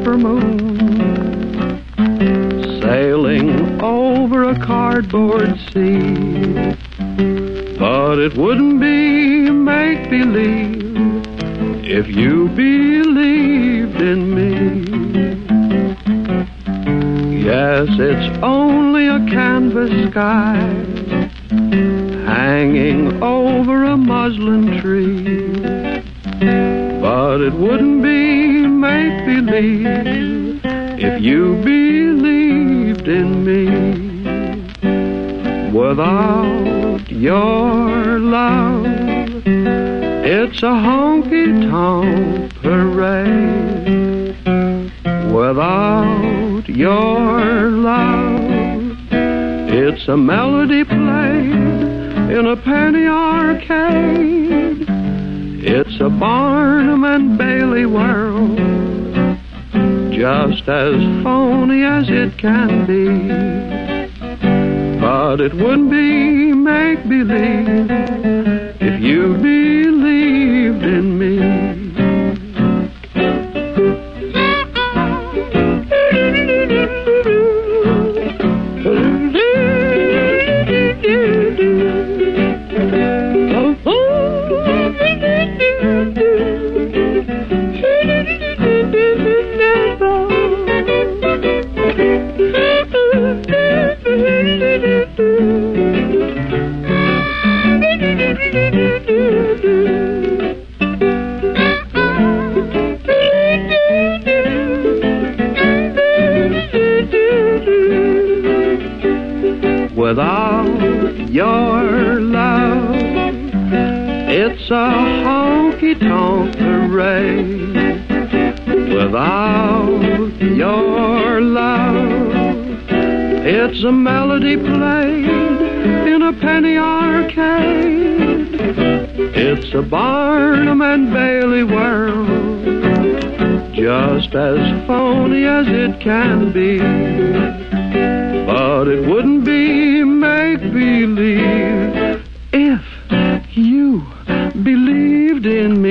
paper moon, sailing over a cardboard sea. But it wouldn't be make-believe if you believed in me. Yes, it's only a canvas sky hanging over a muslin tree. But it wouldn't be make-believe if you believed in me. Without your love, it's a honky-tonk parade. Without your love, it's a melody played in a penny arcade. It's a Barnum and Bailey world, just as phony as it can be. But it wouldn't be make-believe if you believed in me. Without your love, it's a honky-tonk parade. Without your love, it's a melody played in a penny arcade. It's a Barnum and Bailey world, just as phony as it can be. But it wouldn't be make-believe if you believed in